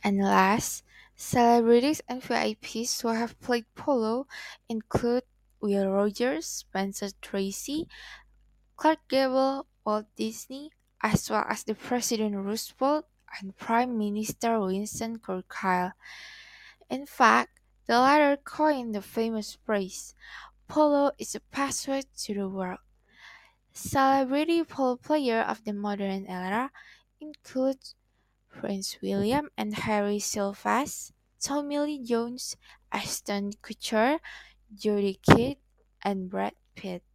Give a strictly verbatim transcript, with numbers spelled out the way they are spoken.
And last, celebrities and V I Ps who have played polo include Will Rogers, Spencer Tracy, Clark Gable, Walt Disney, as well as the President Roosevelt and Prime Minister Winston Churchill. In fact, the latter coined the famous phrase, "Polo is a password to the world." Celebrity polo players of the modern era include Prince William and Harry Styles, Tommy Lee Jones, Ashton Kutcher, Jodie Kidd, and Brad Pitt.